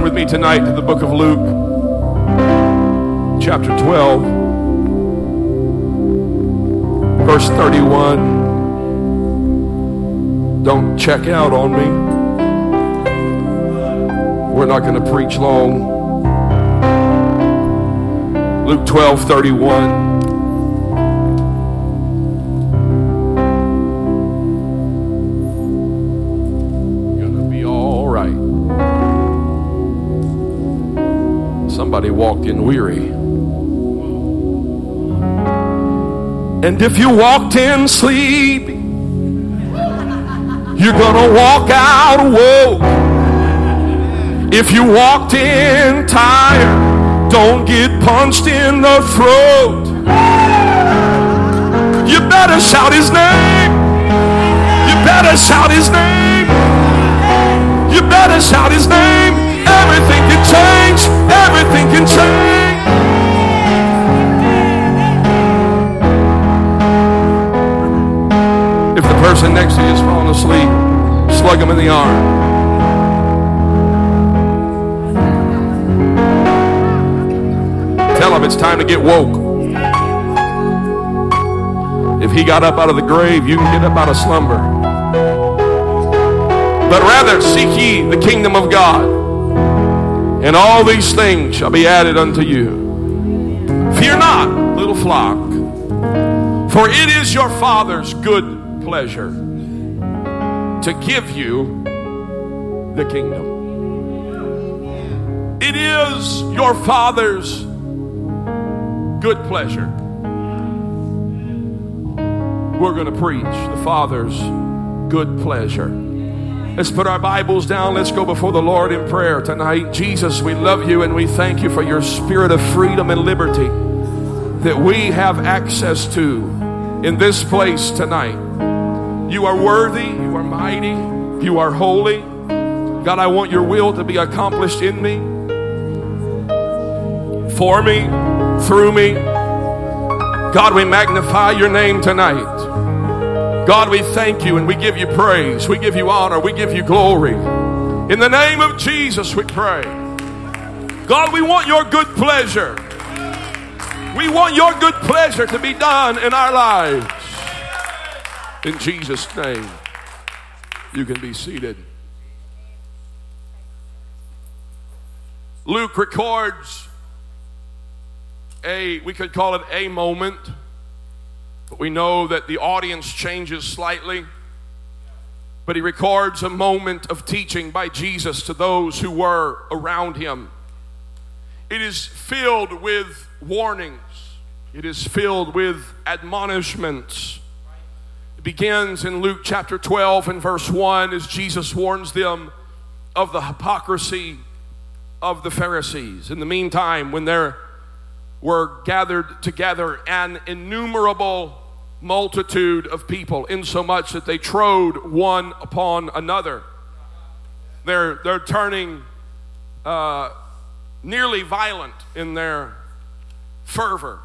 with me tonight to the book of Luke, chapter 12, verse 31. Don't check out on me. We're not going to preach long. Luke 12:31. Somebody walked in weary. And if you walked in sleepy, you're gonna walk out woke. If you walked in tired, don't get punched in the throat. You better shout his name. You better shout his name. You better shout his name. Everything can change. Everything can change. If the person next to you is falling asleep, slug them in the arm. Tell him it's time to get woke. If he got up out of the grave, you can get up out of slumber. But rather seek ye the kingdom of God, and all these things shall be added unto you. Fear not, little flock, for it is your Father's good pleasure to give you the kingdom. It is your Father's good pleasure. We're going to preach the Father's good pleasure. Let's put our Bibles down. Let's go before the Lord in prayer tonight. Jesus, we love you and we thank you for your spirit of freedom and liberty that we have access to in this place tonight. You are worthy, you are mighty, you are holy. God, I want your will to be accomplished in me, for me, through me. God, we magnify your name tonight. God, we thank you and we give you praise. We give you honor. We give you glory. In the name of Jesus, we pray. God, we want your good pleasure. We want your good pleasure to be done in our lives. In Jesus' name, you can be seated. Luke records we could call it a moment. But we know that the audience changes slightly. But he records a moment of teaching by Jesus to those who were around him. It is filled with warnings. It is filled with admonishments. It begins in Luke chapter 12 and verse 1 as Jesus warns them of the hypocrisy of the Pharisees. In the meantime, when there were gathered together an innumerable multitude of people, insomuch that they trode one upon another. They're turning nearly violent in their fervor.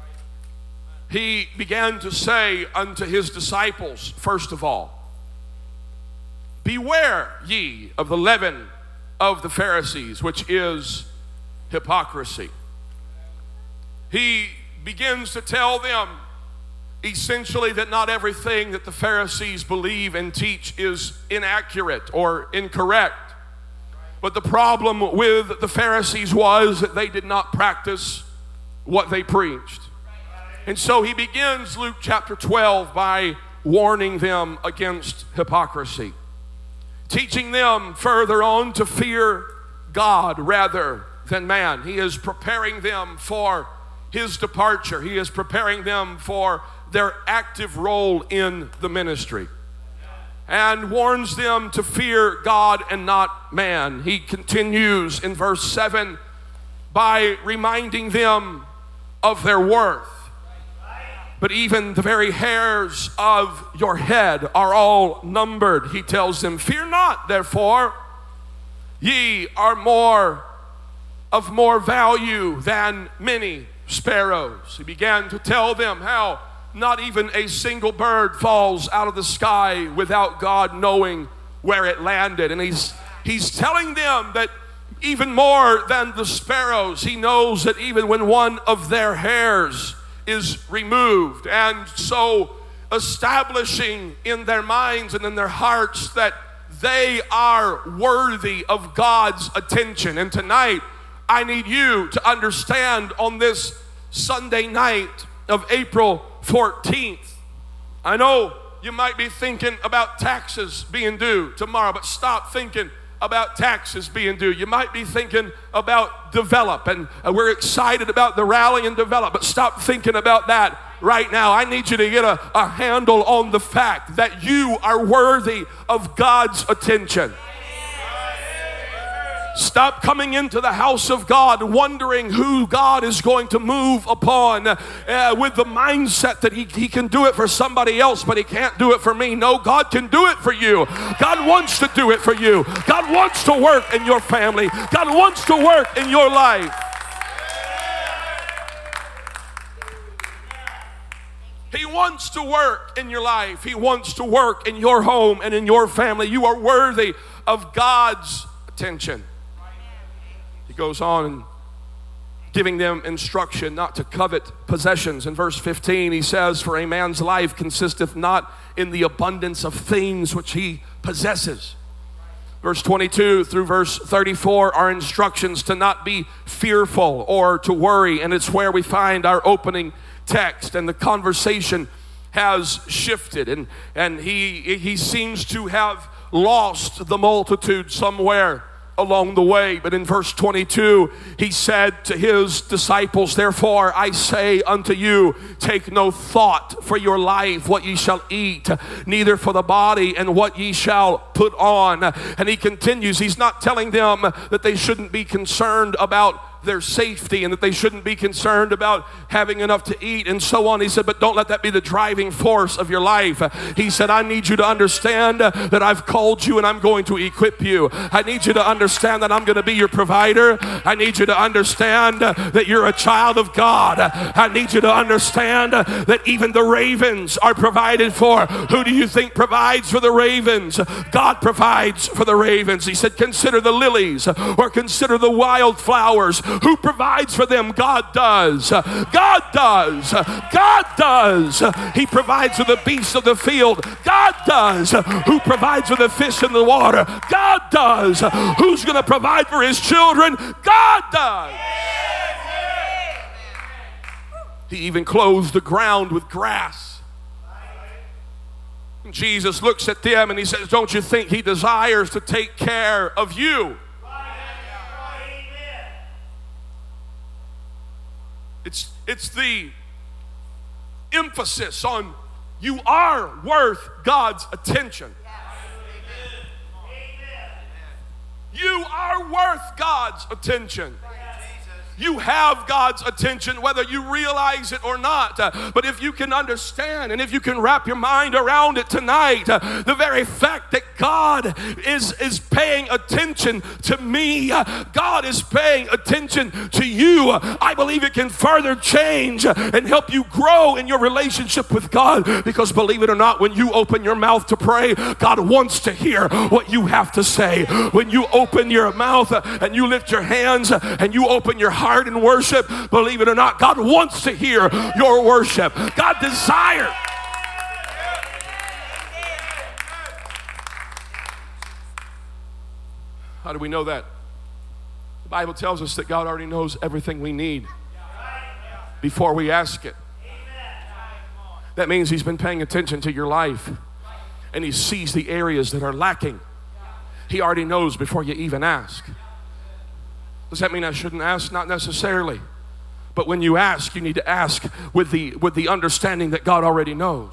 He began to say unto his disciples, first of all, beware ye of the leaven of the Pharisees, which is hypocrisy. He begins to tell them essentially that not everything that the Pharisees believe and teach is inaccurate or incorrect. But the problem with the Pharisees was that they did not practice what they preached. And so he begins Luke chapter 12 by warning them against hypocrisy, teaching them further on to fear God rather than man. He is preparing them for his departure. He is preparing them for their active role in the ministry, and warns them to fear God and not man. He continues in verse 7 by reminding them of their worth. But even the very hairs of your head are all numbered. He tells them, fear not, therefore, ye are of more value than many sparrows. He began to tell them how not even a single bird falls out of the sky without God knowing where it landed. And he's telling them that even more than the sparrows, he knows that even when one of their hairs is removed, and so establishing in their minds and in their hearts that they are worthy of God's attention. And tonight, I need you to understand on this Sunday night of April 14th. I know you might be thinking about taxes being due tomorrow, but stop thinking about taxes being due. You might be thinking about develop, and we're excited about the rally and develop, but stop thinking about that right now. I need you to get a handle on the fact that you are worthy of God's attention. Stop coming into the house of God wondering who God is going to move upon with the mindset that he can do it for somebody else, but he can't do it for me. No, God can do it for you. God wants to do it for you. God wants to work in your family. God wants to work in your life. He wants to work in your life. He wants to work in your home and in your family. You are worthy of God's attention. He goes on and giving them instruction not to covet possessions. In verse 15, he says, "For a man's life consisteth not in the abundance of things which he possesses." Verse 22 through verse 34 are instructions to not be fearful or to worry, and it's where we find our opening text, and the conversation has shifted, and he seems to have lost the multitude somewhere along the way. But in verse 22, he said to his disciples, "Therefore I say unto you, take no thought for your life, what ye shall eat, neither for the body and what ye shall put on." And he continues, he's not telling them that they shouldn't be concerned about their safety and that they shouldn't be concerned about having enough to eat and so on. He said, but don't let that be the driving force of your life. He said, I need you to understand that I've called you and I'm going to equip you. I need you to understand that I'm going to be your provider. I need you to understand that you're a child of God. I need you to understand that even the ravens are provided for. Who do you think provides for the ravens? God provides for the ravens. He said, consider the lilies or consider the wildflowers. Who provides for them? God does. God does. God does. He provides for the beasts of the field. God does. Who provides for the fish in the water? God does. Who's going to provide for his children? God does. He even clothes the ground with grass. Jesus looks at them and he says, don't you think he desires to take care of you? It's the emphasis on you are worth God's attention. You are worth God's attention. You have God's attention whether you realize it or not. But if you can understand and if you can wrap your mind around it tonight, the very fact that God is paying attention to me, God is paying attention to you, I believe it can further change and help you grow in your relationship with God. Because believe it or not, when you open your mouth to pray, God wants to hear what you have to say. When you open your mouth and you lift your hands and you open your heart in worship, believe it or not, God wants to hear your worship. God desires. How do we know that? The Bible tells us that God already knows everything we need before we ask it. That means he's been paying attention to your life and he sees the areas that are lacking. He already knows before you even ask. Does that mean I shouldn't ask? Not necessarily. But when you ask, you need to ask with the understanding that God already knows.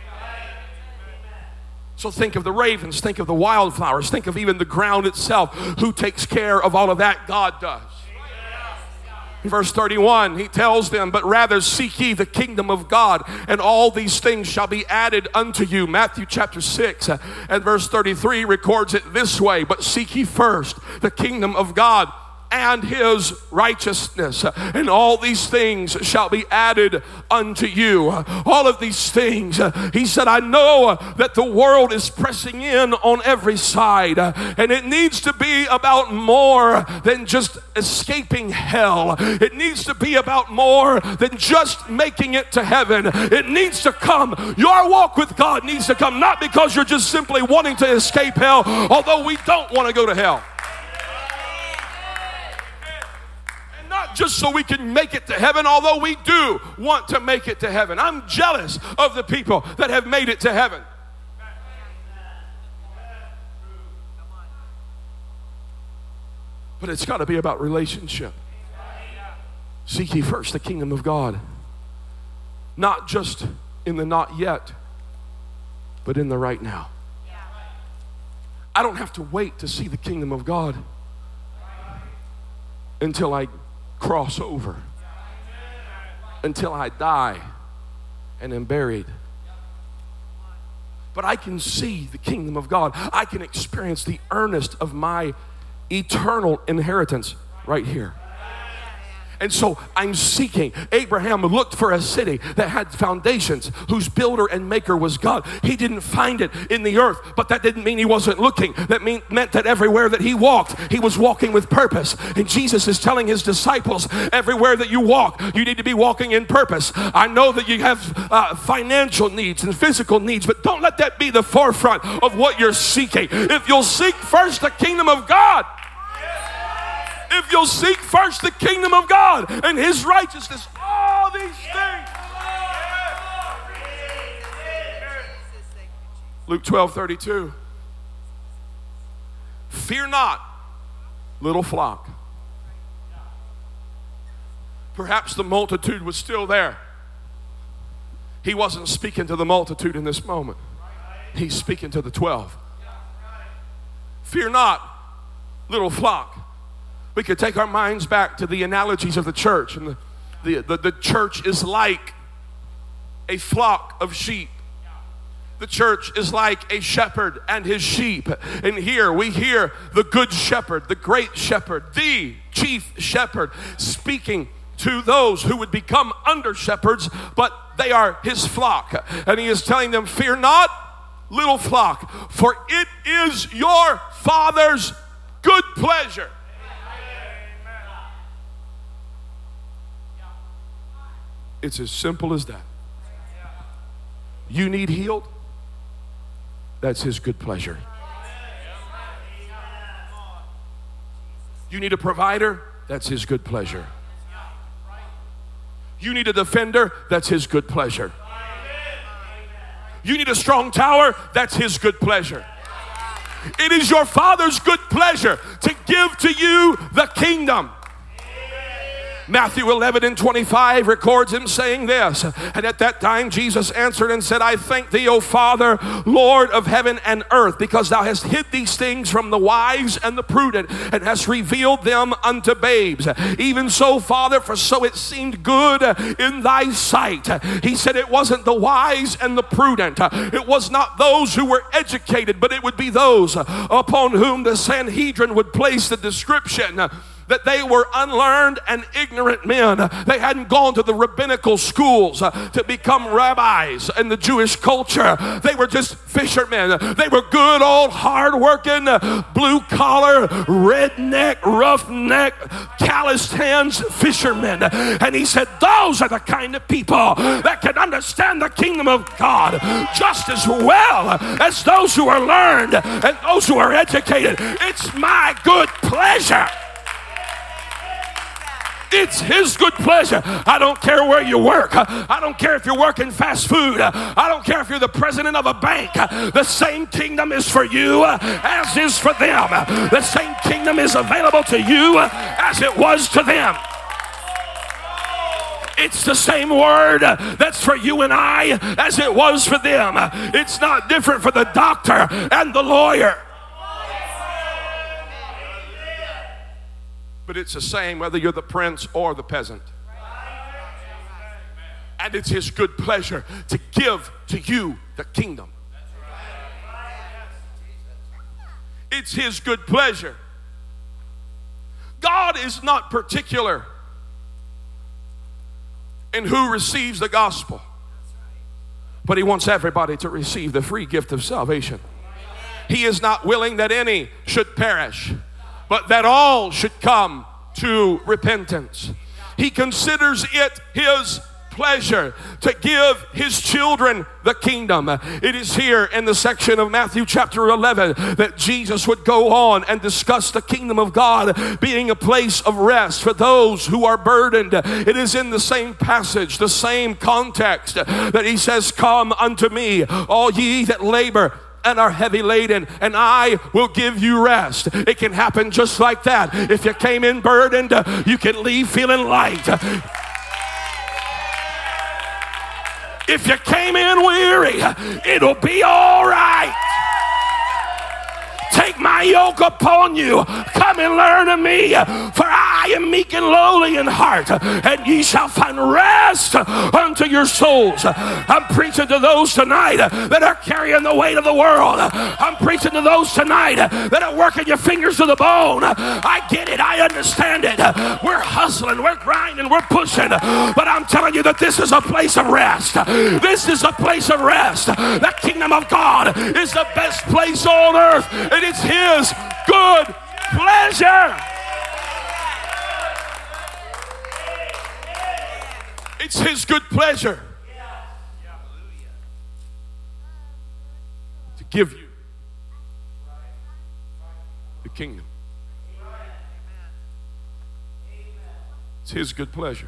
So think of the ravens, think of the wildflowers, think of even the ground itself. Who takes care of all of that? God does. In verse 31, he tells them, but rather seek ye the kingdom of God, and all these things shall be added unto you. Matthew chapter 6 and verse 33 records it this way, but seek ye first the kingdom of God and his righteousness, and all these things shall be added unto you. All of these things. He said, I know that the world is pressing in on every side, and it needs to be about more than just escaping hell. It needs to be about more than just making it to heaven. It needs to come. Your walk with God needs to come, not because you're just simply wanting to escape hell, although we don't want to go to hell. And not just so we can make it to heaven, although we do want to make it to heaven. I'm jealous of the people that have made it to heaven. But it's got to be about relationship. Seek ye first the kingdom of God. Not just in the not yet, but in the right now. I don't have to wait to see the kingdom of God until I cross over, until I die and am buried. But I can see the kingdom of God. I can experience the earnest of my eternal inheritance right here. And so I'm seeking. Abraham looked for a city that had foundations, whose builder and maker was God. He didn't find it in the earth, but that didn't mean he wasn't looking. That meant that everywhere that he walked, he was walking with purpose. And Jesus is telling his disciples, everywhere that you walk, you need to be walking in purpose. I know that you have financial needs and physical needs, but don't let that be the forefront of what you're seeking. If you'll seek first the kingdom of God, if you'll seek first the kingdom of God and his righteousness, all these things. Luke 12:32. Fear not, little flock. Perhaps the multitude was still there. He wasn't speaking to the multitude in this moment. He's speaking to the 12. Fear not, little flock. We could take our minds back to the analogies of the church. And the church is like a flock of sheep. The church is like a shepherd and his sheep. And here we hear the good shepherd, the great shepherd, the chief shepherd speaking to those who would become under shepherds, but they are his flock. And he is telling them, fear not, little flock, for it is your Father's good pleasure. It's as simple as that. You need healed? That's his good pleasure. You need a provider? That's his good pleasure. You need a defender? That's his good pleasure. You need a strong tower? That's his good pleasure. It is your Father's good pleasure to give to you the kingdom. Matthew 11:25 records him saying this. And at that time Jesus answered and said, I thank thee, O Father, Lord of heaven and earth, because thou hast hid these things from the wise and the prudent, and hast revealed them unto babes. Even so, Father, for so it seemed good in thy sight. He said it wasn't the wise and the prudent. It was not those who were educated, but it would be those upon whom the Sanhedrin would place the description that they were unlearned and ignorant men. They hadn't gone to the rabbinical schools to become rabbis in the Jewish culture. They were just fishermen. They were good old hard-working, blue-collar, redneck, roughneck, calloused hands fishermen. And he said, those are the kind of people that can understand the kingdom of God just as well as those who are learned and those who are educated. It's my good pleasure. It's his good pleasure. I don't care where you work. I don't care if you're working fast food. I don't care if you're the president of a bank. The same kingdom is for you as is for them. The same kingdom is available to you as it was to them. It's the same word that's for you and I as it was for them. It's not different for the doctor and the lawyer. But it's the same whether you're the prince or the peasant. And it's his good pleasure to give to you the kingdom. It's his good pleasure. God is not particular in who receives the gospel, but He wants everybody to receive the free gift of salvation. He is not willing that any should perish, but that all should come to repentance. He considers it His pleasure to give His children the kingdom. It is here in the section of Matthew chapter 11 that Jesus would go on and discuss the kingdom of God being a place of rest for those who are burdened. It is in the same passage, the same context, that He says, "Come unto me, all ye that labor and are heavy laden, and I will give you rest." It can happen just like that. If you came in burdened, you can leave feeling light. If you came in weary, it'll be all right. Take my yoke upon you. Come and learn of me, for I am meek and lowly in heart, and ye shall find rest unto your souls. I'm preaching to those tonight that are carrying the weight of the world. I'm preaching to those tonight that are working your fingers to the bone. I get it. I understand it. We're hustling. We're grinding. We're pushing. But I'm telling you that this is a place of rest. This is a place of rest. The kingdom of God is the best place on earth. And it's His good pleasure. It's His good pleasure to give you the kingdom. It's His good pleasure.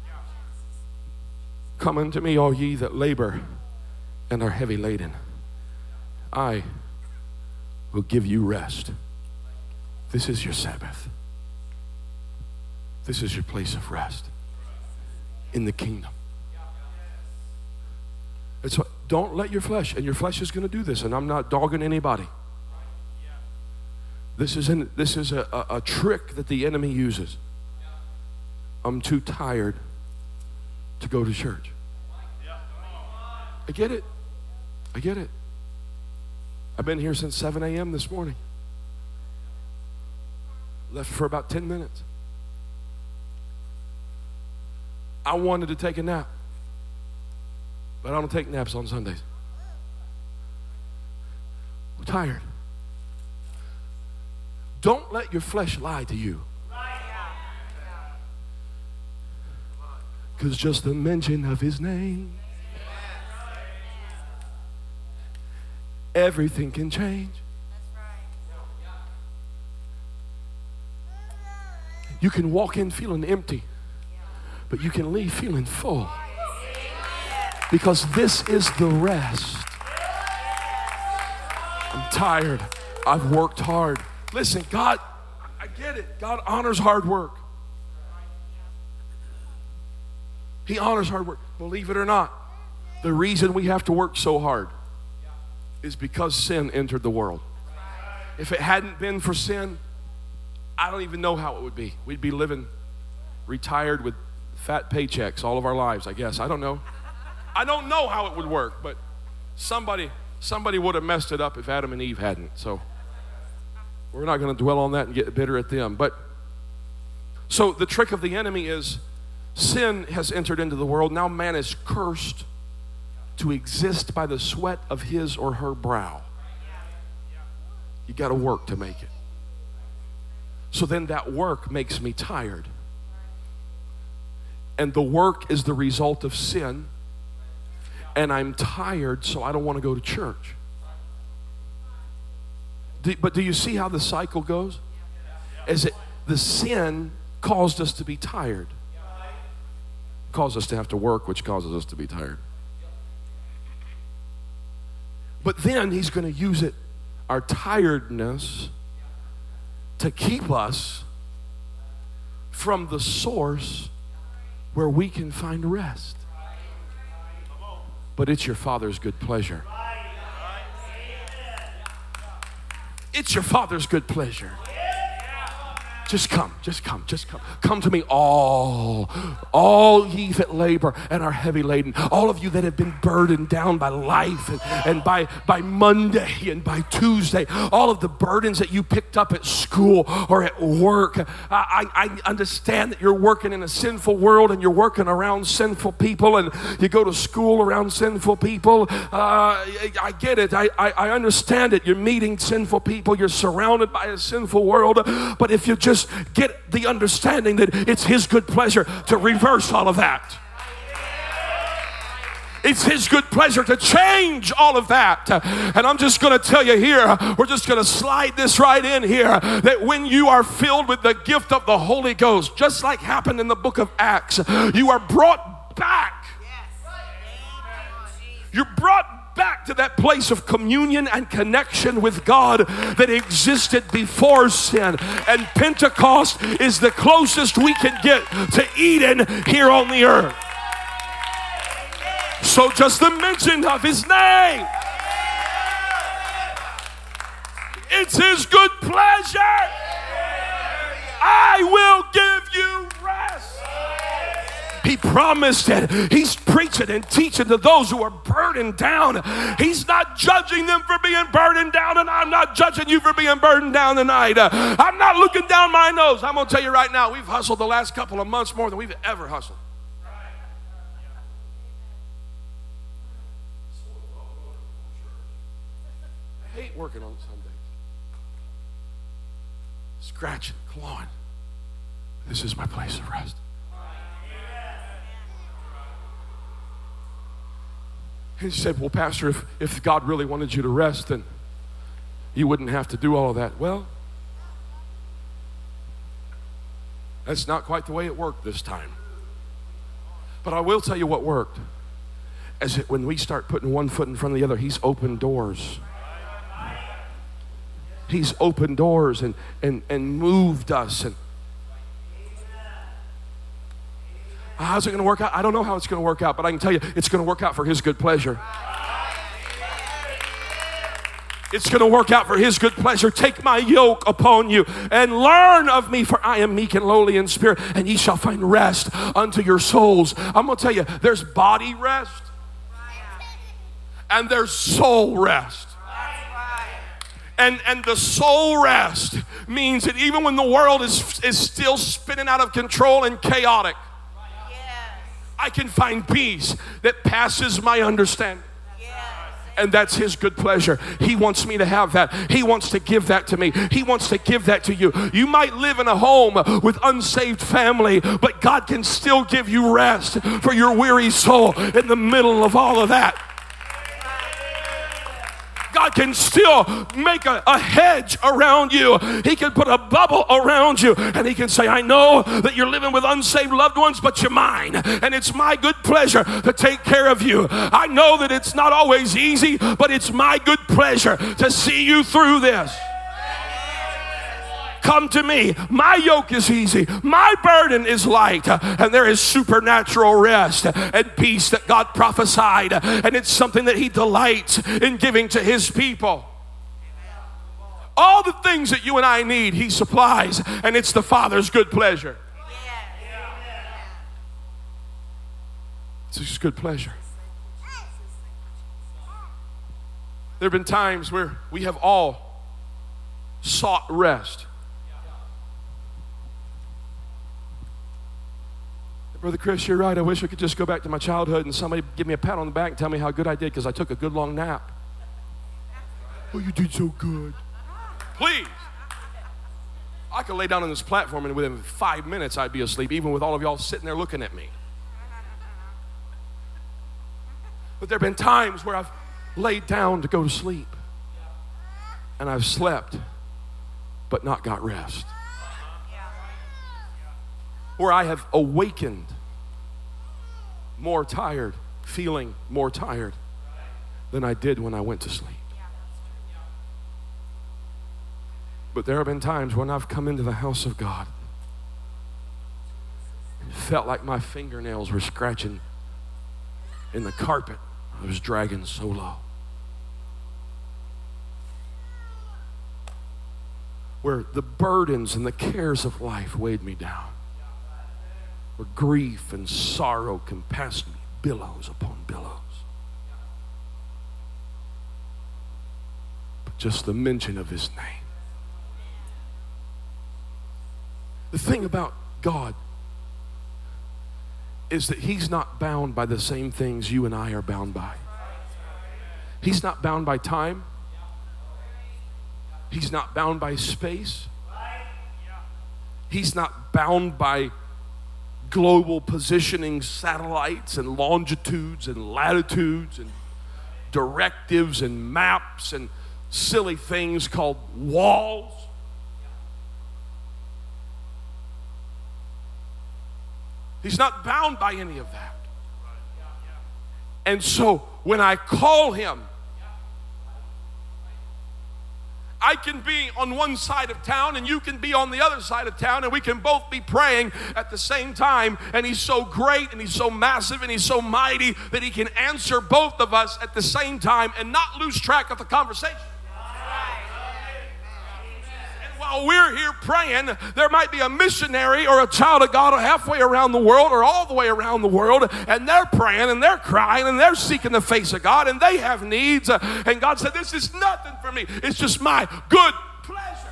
Come unto me, all ye that labor and are heavy laden. I will give you rest. This is your Sabbath. This is your place of rest in the kingdom. It's what, don't let your flesh, and your flesh is going to do this, and I'm not dogging anybody. This is a trick that the enemy uses. I'm too tired to go to church. I get it. I get it. I've been here since 7 a.m. this morning. Left for about 10 minutes. I wanted to take a nap, but I don't take naps on Sundays. I'm tired. Don't let your flesh lie to you. Because just the mention of His name, everything can change. You can walk in feeling empty, but you can leave feeling full. Because this is the rest. I'm tired. I've worked hard. Listen, God, I get it. God honors hard work. He honors hard work. Believe it or not, the reason we have to work so hard is because sin entered the world. If it hadn't been for sin, I don't even know how it would be. We'd be living retired with fat paychecks all of our lives, I guess. I don't know. I don't know how it would work, but somebody would have messed it up if Adam and Eve hadn't. So we're not going to dwell on that and get bitter at them. But so the trick of the enemy is sin has entered into the world. Now man is cursed to exist by the sweat of his or her brow. You got to work to make it. So then that work makes me tired. And the work is the result of sin. And I'm tired, so I don't want to go to church. But do you see how the cycle goes? The sin caused us to be tired. Caused us to have to work, which causes us to be tired. But then He's going to use it, our tiredness, to keep us from the source where we can find rest. But it's your Father's good pleasure. It's your Father's good pleasure. Just come, just come, just come. Come to me, all ye that labor and are heavy laden. All of you that have been burdened down by life and by Monday and by Tuesday. All of the burdens that you picked up at school or at work. I understand that you're working in a sinful world and you're working around sinful people and you go to school around sinful people. I get it. I understand it. You're meeting sinful people. You're surrounded by a sinful world. But if you just get the understanding that it's His good pleasure to reverse all of that. It's His good pleasure to change all of that. And I'm just going to tell you here, we're just going to slide this right in here, that when you are filled with the gift of the Holy Ghost, just like happened in the book of Acts, you are brought back. You're brought back to that place of communion and connection with God that existed before sin. And Pentecost is the closest we can get to Eden here on the earth. So just the mention of His name, it's His good pleasure. I will give you rest. He promised it. He's preaching and teaching to those who are burdened down. He's not judging them for being burdened down, and I'm not judging you for being burdened down tonight. I'm not looking down my nose. I'm going to tell you right now, we've hustled the last couple of months more than we've ever hustled. I hate working on Sundays. Scratching, clawing. This is my place of rest. And she said, well, Pastor, if God really wanted you to rest, then you wouldn't have to do all of that. Well, that's not quite the way it worked this time. But I will tell you what worked. As when we start putting one foot in front of the other, He's opened doors. He's opened doors and moved us. And how's it going to work out? I don't know how it's going to work out, but I can tell you it's going to work out for His good pleasure. It's going to work out for His good pleasure. Take my yoke upon you and learn of me, for I am meek and lowly in spirit, and ye shall find rest unto your souls. I'm going to tell you, there's body rest and there's soul rest. And the soul rest means that even when the world is still spinning out of control and chaotic, I can find peace that passes my understanding. And that's His good pleasure. He wants me to have that. He wants to give that to me. He wants to give that to you. You might live in a home with unsaved family, but God can still give you rest for your weary soul in the middle of all of that. God can still make a hedge around you. He can put a bubble around you, and He can say, I know that you're living with unsaved loved ones, but you're mine, and it's my good pleasure to take care of you. I know that it's not always easy, but it's my good pleasure to see you through this. Come to me. My yoke is easy. My burden is light. And there is supernatural rest and peace that God prophesied. And it's something that He delights in giving to His people. All the things that you and I need, He supplies. And it's the Father's good pleasure. It's His good pleasure. There have been times where we have all sought rest. Brother Chris, you're right. I wish I could just go back to my childhood and somebody give me a pat on the back and tell me how good I did because I took a good long nap. Oh, you did so good. Please. I could lay down on this platform and within 5 minutes I'd be asleep, even with all of y'all sitting there looking at me. But there have been times where I've laid down to go to sleep and I've slept but not got rest. Where I have awakened more tired, feeling more tired than I did when I went to sleep. But there have been times when I've come into the house of God and felt like my fingernails were scratching in the carpet I was dragging so low. where the burdens and the cares of life weighed me down, where grief and sorrow compassed me, billows upon billows. But just the mention of his name. The thing about God is that he's not bound by the same things you and I are bound by. He's not bound by time. He's not bound by space. He's not bound by global positioning satellites and longitudes and latitudes and directives and maps and silly things called walls. He's not bound by any of that. And so when I call him, I can be on one side of town and you can be on the other side of town, and we can both be praying at the same time, and he's so great and he's so massive and he's so mighty that he can answer both of us at the same time and not lose track of the conversation. While we're here praying, there might be a missionary or a child of God halfway around the world or all the way around the world, and they're praying and they're crying and they're seeking the face of God, and they have needs, and God said, this is nothing for me. It's just my good pleasure.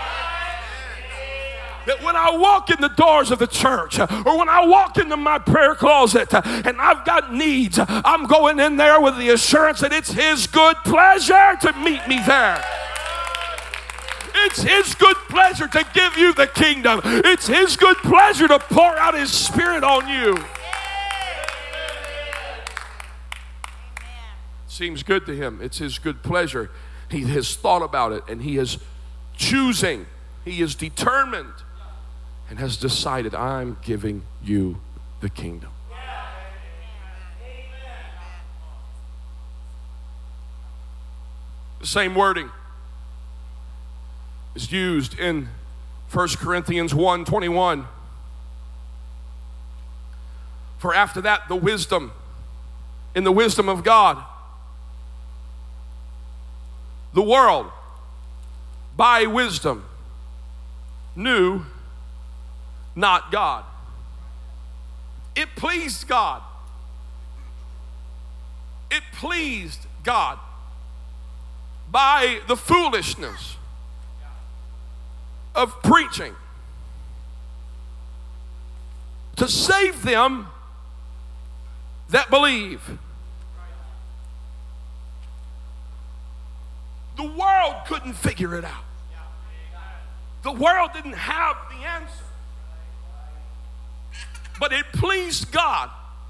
That when I walk in the doors of the church, or when I walk into my prayer closet and I've got needs, I'm going in there with the assurance that it's his good pleasure to meet me there. It's his good pleasure to give you the kingdom. It's his good pleasure to pour out his Spirit on you. Seems good to him. It's his good pleasure. He has thought about it, and he is choosing. He is determined and has decided, I'm giving you the kingdom. The same wording is used in 1 Corinthians 1:21. For after that, in the wisdom of God, the world, by wisdom, knew not God. It pleased God. It pleased God by the foolishness of preaching to save them that believe. The world couldn't figure it out. The world didn't have the answer. But it pleased God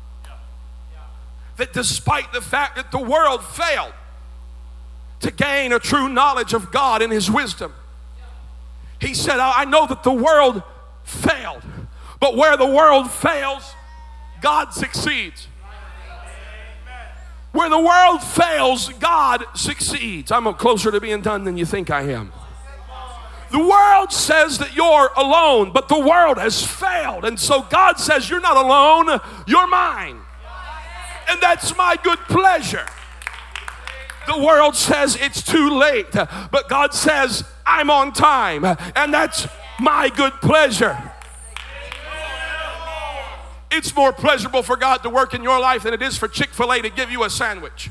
that despite the fact that the world failed to gain a true knowledge of God and his wisdom, he said, I know that the world failed, but where the world fails, God succeeds. Where the world fails, God succeeds. I'm closer to being done than you think I am. The world says that you're alone, but the world has failed. And so God says, you're not alone, you're mine. And that's my good pleasure. The world says it's too late, but God says, I'm on time, and that's my good pleasure. It's more pleasurable for God to work in your life than it is for Chick-fil-A to give you a sandwich.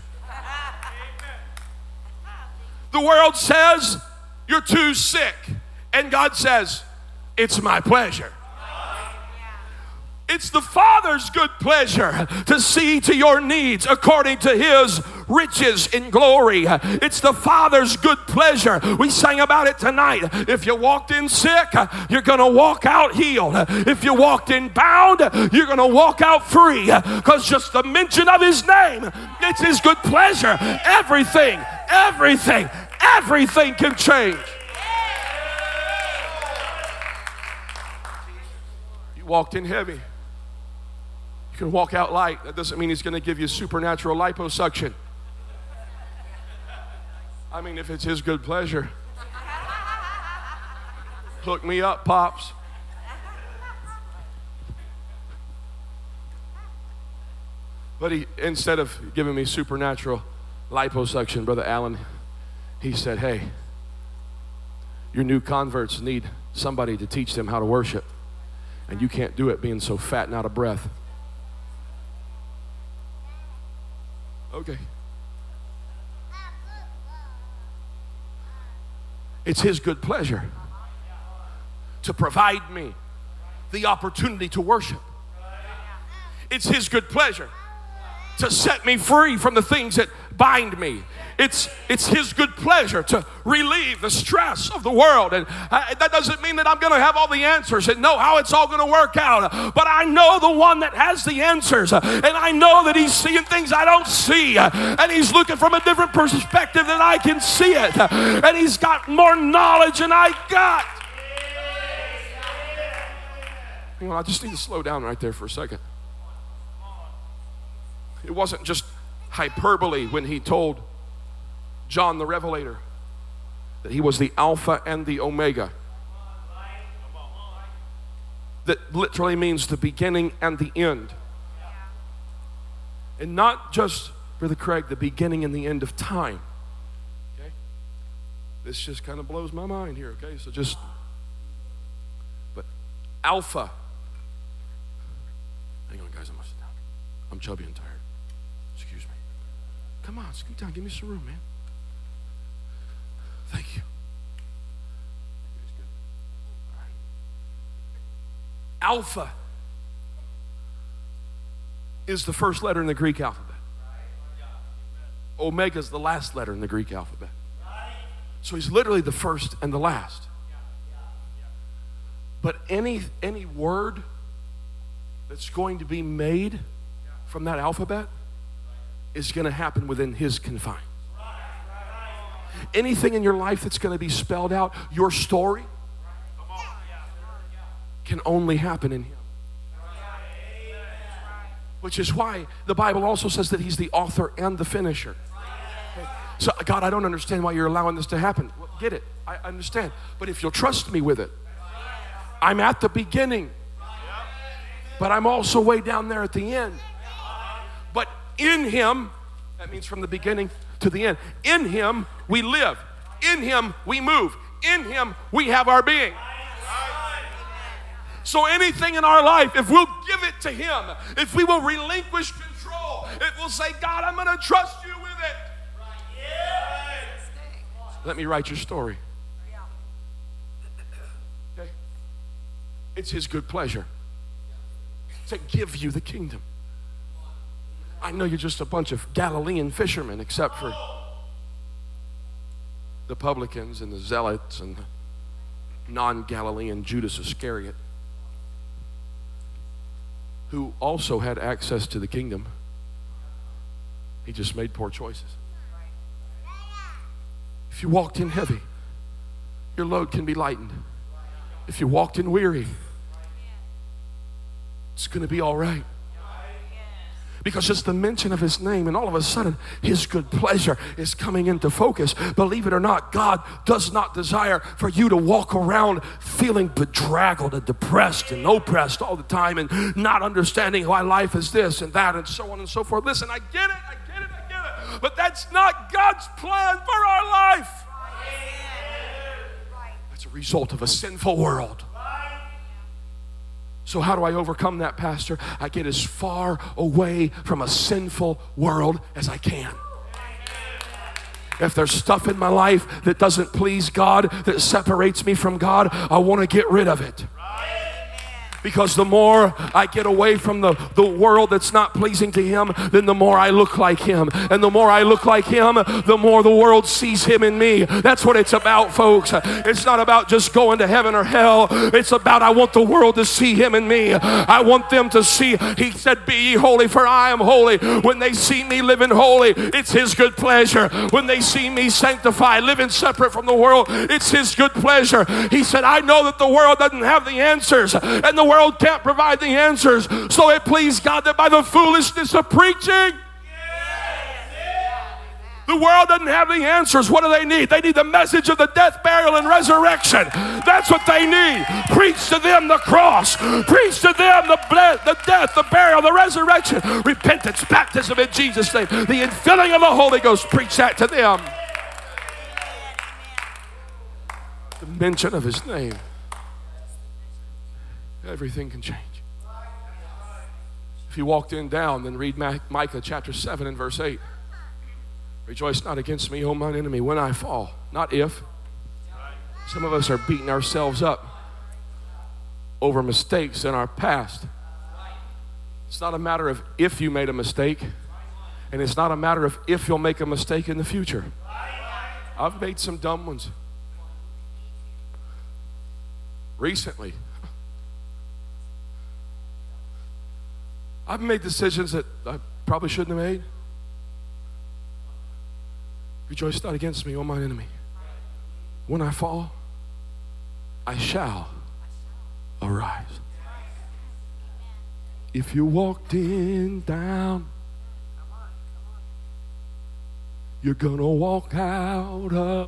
The world says you're too sick, and God says, it's my pleasure. It's the Father's good pleasure to see to your needs according to his riches in glory. It's the Father's good pleasure. We sang about it tonight. If you walked in sick, you're going to walk out healed. If you walked in bound, you're going to walk out free. Because just the mention of his name, it's his good pleasure. Everything can change. You walked in heavy. You can walk out light. That doesn't mean he's going to give you supernatural liposuction. I mean, if it's his good pleasure. Hook me up, Pops. But he, instead of giving me supernatural liposuction, Brother Allen, he said, hey, Your new converts need somebody to teach them how to worship. And you can't do it being so fat and out of breath. Okay. It's His good pleasure to provide me the opportunity to worship. It's His good pleasure to set me free from the things that bind me. It's His good pleasure to relieve the stress of the world. And that doesn't mean that I'm going to have all the answers and know how it's all going to work out. But I know the one that has the answers. And I know that He's seeing things I don't see. And He's looking from a different perspective than I can see it. And He's got more knowledge than I got. You know, I just need to slow down right there for a second. It wasn't just hyperbole when He told John the Revelator that He was the Alpha and the Omega. That literally means the beginning and the end. And not just, Brother Craig, the beginning and the end of time. Okay? This just kind of blows my mind here, okay? So just, but Alpha. Hang on, guys, I'm gonna sit down. I'm chubby and tired. Excuse me. Come on, scoot down, give me some room, man. Thank you. Alpha is the first letter in the Greek alphabet. Omega is the last letter in the Greek alphabet. So He's literally the first and the last. But any word that's going to be made from that alphabet is going to happen within His confines. Anything in your life that's going to be spelled out, your story, can only happen in Him. Which is why the Bible also says that He's the author and the finisher. So, God, I don't understand why You're allowing this to happen. Well, get it. I understand. But if you'll trust me with it, I'm at the beginning, but I'm also way down there at the end. But in Him, that means from the beginning to the end. In Him we live. In Him we move. In Him we have our being. So anything in our life, if we'll give it to Him, if we will relinquish control, if we'll say, God, I'm going to trust You with it. Let me write your story. Okay? It's His good pleasure to give you the kingdom. I know you're just a bunch of Galilean fishermen, except for the publicans and the zealots and the non-Galilean Judas Iscariot, who also had access to the kingdom. He just made poor choices. If you walked in heavy, your load can be lightened. If you walked in weary, it's going to be all right. Because just the mention of His name, and all of a sudden His good pleasure is coming into focus. Believe it or not, God does not desire for you to walk around feeling bedraggled and depressed and oppressed all the time and not understanding why life is this and that and so on and so forth. Listen, I get it. But that's not God's plan for our life. That's a result of a sinful world. So how do I overcome that, Pastor? I get as far away from a sinful world as I can. If there's stuff in my life that doesn't please God, that separates me from God, I want to get rid of it. Because the more I get away from the world that's not pleasing to Him, then the more I look like Him. And the more I look like Him, the more the world sees Him in me. That's what it's about, folks. It's not about just going to heaven or hell. It's about I want the world to see Him in me. I want them to see. He said, be ye holy, for I am holy. When they see me living holy, it's His good pleasure. When they see me sanctified, living separate from the world, it's His good pleasure. He said, I know that the world doesn't have the answers, and the world can't provide the answers. So it pleased God that by the foolishness of preaching, the world doesn't have the answers. What do they need? They need the message of the death, burial, and resurrection. That's what they need. Preach to them the cross. Preach to them the death, the burial, the resurrection, repentance, baptism in Jesus' name, the infilling of the Holy Ghost. Preach that to them. The mention of his name, everything can change. If you walked in down, then read Micah chapter 7 and verse 8. Rejoice not against me, O mine enemy, when I fall. Not if. Some of us are beating ourselves up over mistakes in our past. It's not a matter of if you made a mistake, and it's not a matter of if you'll make a mistake in the future. I've made some dumb ones recently. I've made decisions that I probably shouldn't have made. Rejoice not against me, O mine enemy. When I fall, I shall arise. If you walked in down, you're gonna walk out up.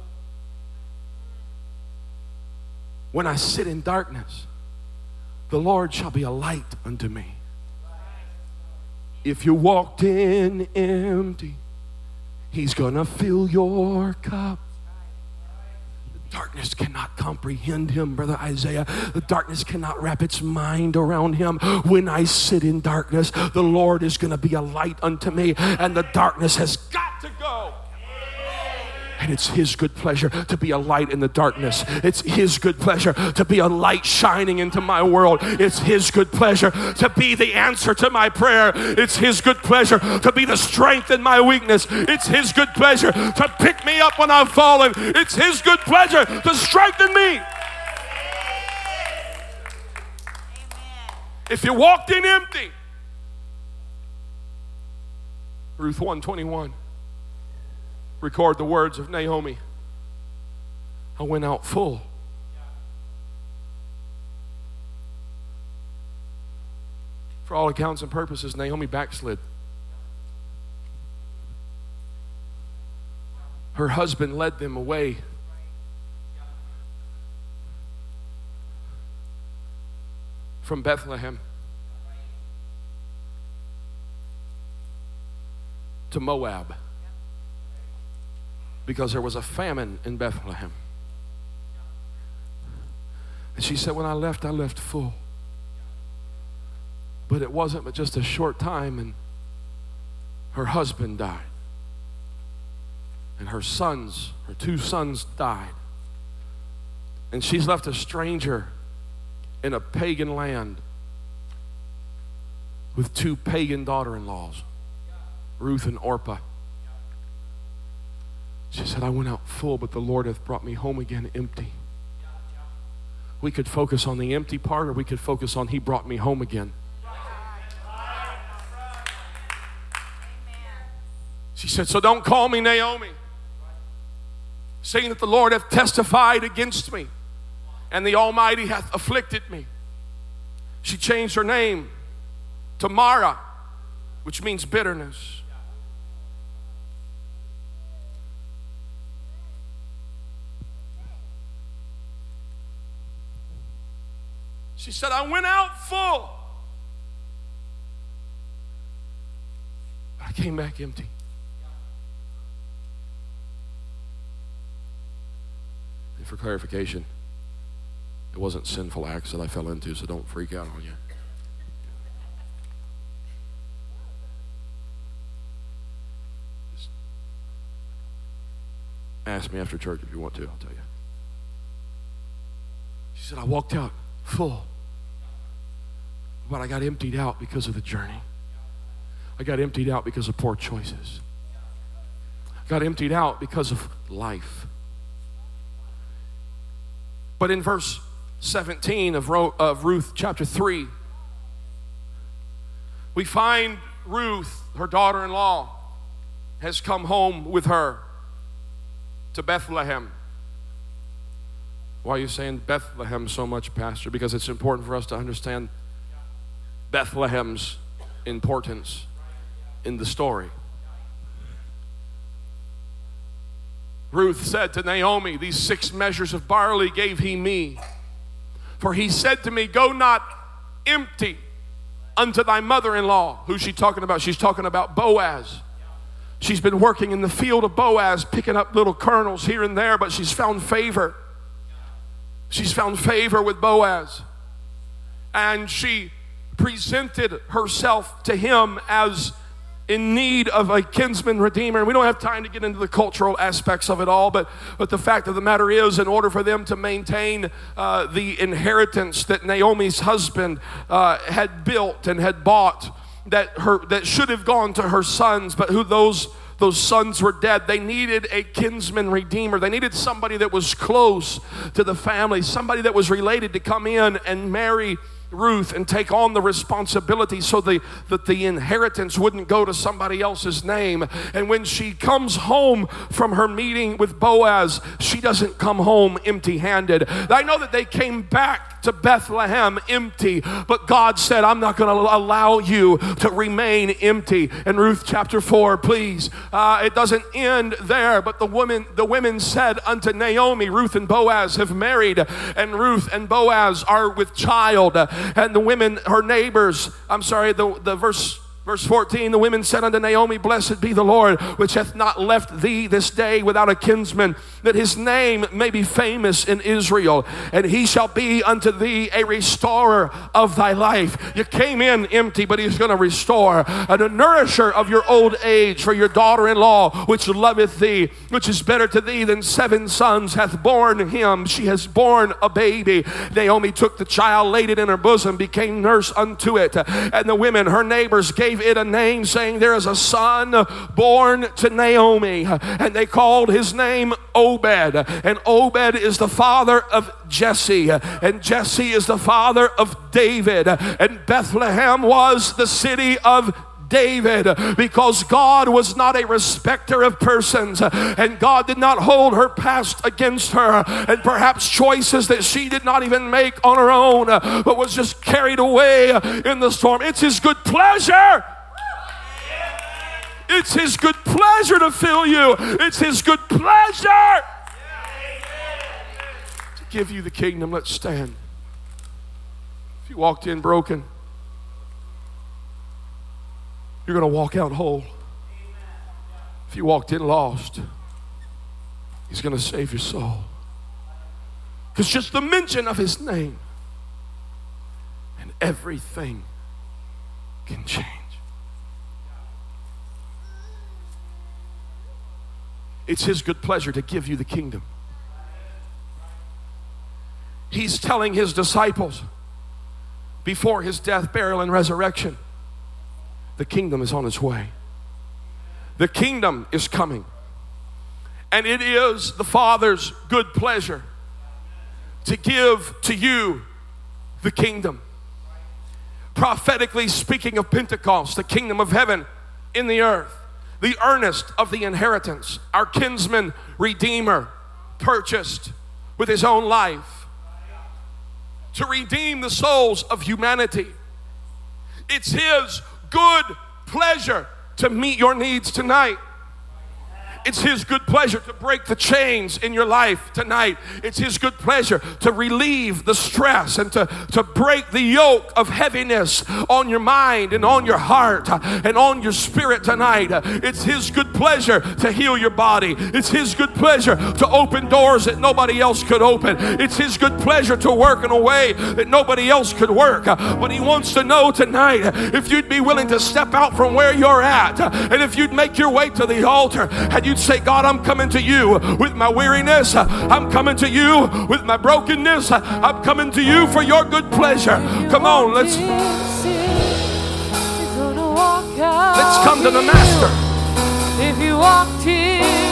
When I sit in darkness, the Lord shall be a light unto me. If you walked in empty, he's gonna fill your cup. Darkness cannot comprehend him, Brother Isaiah. The darkness cannot wrap its mind around him. When I sit in darkness, the Lord is going to be a light unto me, and the darkness has got to go. And it's his good pleasure to be a light in the darkness. It's his good pleasure to be a light shining into my world. It's his good pleasure to be the answer to my prayer. It's his good pleasure to be the strength in my weakness. It's his good pleasure to pick me up when I've fallen. It's his good pleasure to strengthen me. If you walked in empty, Ruth 1:21. Record the words of Naomi. I went out full. For all accounts and purposes, Naomi backslid. Her husband led them away. From Bethlehem to Moab. Because there was a famine in Bethlehem. And she said, when I left full. But it wasn't but just a short time, and her husband died. And her two sons died. And she's left a stranger in a pagan land with two pagan daughter-in-laws, Ruth and Orpah. She said, I went out full, but the Lord hath brought me home again empty. We could focus on the empty part, or we could focus on he brought me home again. She said, so don't call me Naomi, saying that the Lord hath testified against me, and the Almighty hath afflicted me. She changed her name to Mara, which means bitterness. She said, I went out full, but I came back empty. And for clarification, it wasn't sinful acts that I fell into, so don't freak out on you. Just ask me after church if you want to, I'll tell you. She said, I walked out full. But I got emptied out because of the journey. I got emptied out because of poor choices. I got emptied out because of life. But in verse 17 of Ruth chapter 3, we find Ruth, her daughter-in-law, has come home with her to Bethlehem. Why are you saying Bethlehem so much, Pastor? Because it's important for us to understand Bethlehem's importance in the story. Ruth said to Naomi, these 6 measures of barley gave he me. For he said to me, go not empty unto thy mother-in-law. Who's she talking about? She's talking about Boaz. She's been working in the field of Boaz, picking up little kernels here and there, but she's found favor. She's found favor with Boaz. And she presented herself to him as in need of a kinsman redeemer. And we don't have time to get into the cultural aspects of it all, but the fact of the matter is, in order for them to maintain the inheritance that Naomi's husband had built and had bought, that should have gone to her sons, but who those sons were dead, they needed a kinsman redeemer. They needed somebody that was close to the family, somebody that was related to come in and marry Ruth and take on the responsibility so that the inheritance wouldn't go to somebody else's name. And when she comes home from her meeting with Boaz, she doesn't come home empty-handed. I know that they came back to Bethlehem empty, but God said, I'm not going to allow you to remain empty. In Ruth chapter 4, please, it doesn't end there, but the women said unto Naomi, Ruth and Boaz have married, and Ruth and Boaz are with child. And the women, her neighbors, the verse 14, the women said unto Naomi, Blessed be the Lord, which hath not left thee this day without a kinsman, that his name may be famous in Israel, and he shall be unto thee a restorer of thy life. You came in empty, but he's going to restore, and a nourisher of your old age for your daughter-in-law, which loveth thee, which is better to thee than 7 sons, hath borne him. She has borne a baby. Naomi took the child, laid it in her bosom, became nurse unto it. And the women, her neighbors, gave it a name, saying, there is a son born to Naomi. And they called his name Obed. And Obed is the father of Jesse. And Jesse is the father of David. And Bethlehem was the city of David, because God was not a respecter of persons, and God did not hold her past against her, and perhaps choices that she did not even make on her own, but was just carried away in the storm. It's his good pleasure. It's his good pleasure to fill you. It's his good pleasure to give you the kingdom. Let's stand. If you walked in broken, you're going to walk out whole. If you walked in lost, he's going to save your soul. Because just the mention of his name and everything can change. It's his good pleasure to give you the kingdom. He's telling his disciples before his death, burial, and resurrection, the kingdom is on its way. The kingdom is coming. And it is the Father's good pleasure to give to you the kingdom. Prophetically speaking of Pentecost, the kingdom of heaven in the earth, the earnest of the inheritance, our kinsman redeemer purchased with his own life to redeem the souls of humanity. It's his good pleasure to meet your needs tonight. It's his good pleasure to break the chains in your life tonight. It's his good pleasure to relieve the stress and to break the yoke of heaviness on your mind and on your heart and on your spirit tonight. It's his good pleasure to heal your body. It's his good pleasure to open doors that nobody else could open. It's his good pleasure to work in a way that nobody else could work. But he wants to know tonight if you'd be willing to step out from where you're at, and if you'd make your way to the altar and you'd say, God, I'm coming to you with my weariness. I'm coming to you with my brokenness. I'm coming to you for your good pleasure. Come on, let's come to the Master. If you walked in